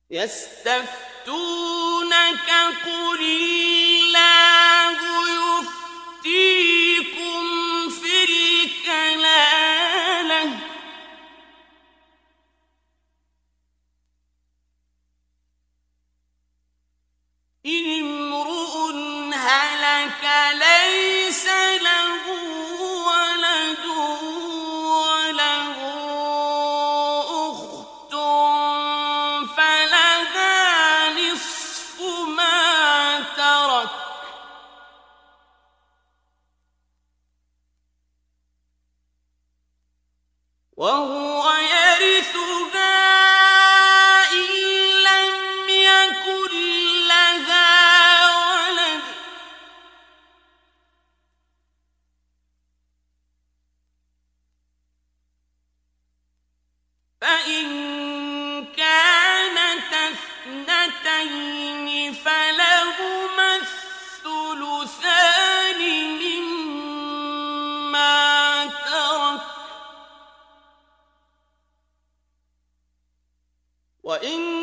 يستفتونك قل الله يفتيكم في الكلالة إن امرؤ هلك ليس له ولد وله أخت فلها نصف ما ترك وهو يرثها إن لم يكن لها ولد فإن كانت اثنتين فلهما الثلثان مما ترك وإن